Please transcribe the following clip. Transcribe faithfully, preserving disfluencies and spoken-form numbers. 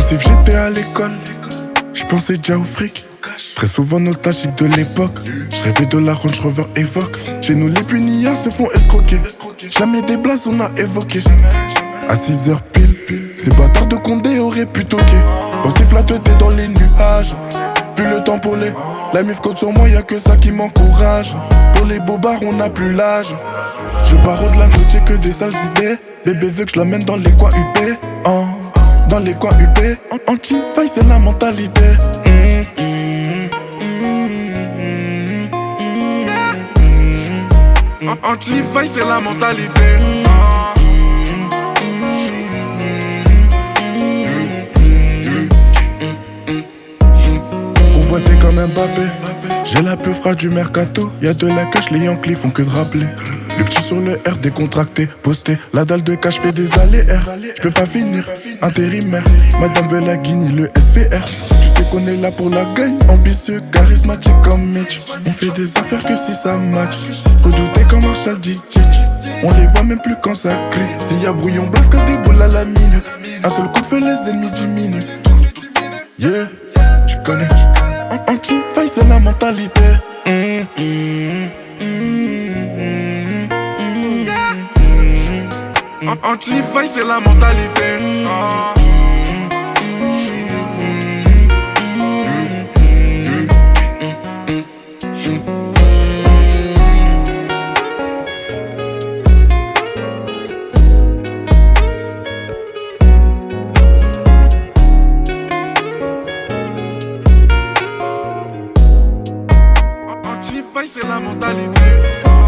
Pensif, j'étais à l'école, j'pensais déjà au fric. Très souvent nostalgique de l'époque, j'rêvais de la Range Rover Evoque. Chez nous les pugnards se font escroquer, jamais des blagues on a évoqué. À six heures pile, ces bâtards de Condé auraient pu toquer. Pensif la tête dans les nuages, plus le temps pour les. La mif compte sur moi, y'a que ça qui m'encourage. Pour les bobards on n'a plus l'âge. Je pars de la note, j'ai que des sales idées. Bébé veut que je l'emmène dans les coins U P, oh, dans les coins U P. Anti-faille c'est la mentalité. Mmh, mmh, mmh, mmh, mmh. Anti-faille c'est la mentalité. T'es comme un Mbappé, j'ai la peufra du mercato. Y'a de la cash, les Yankees font que de rappeler. Le petit sur le R décontracté, posté. La dalle de cash fait des allers-r. J'peux pas finir, intérimaire. Madame veut la guigne, le S V R. Tu sais qu'on est là pour la gagne. Ambitieux, charismatique comme Mitch. On fait des affaires que si ça match. Redouté comme Marshall D. On les voit même plus quand ça crie. S'il y a brouillon, blast car des boules à la minute. Un seul coup de feu, les ennemis diminuent. Yeah, tu connais. Anti-faille c'est la mentalité. Mmh, mmh, mmh, mmh, mmh. Anti-faille c'est la mentalité. Ah. Anti-faille c'est la mentalité.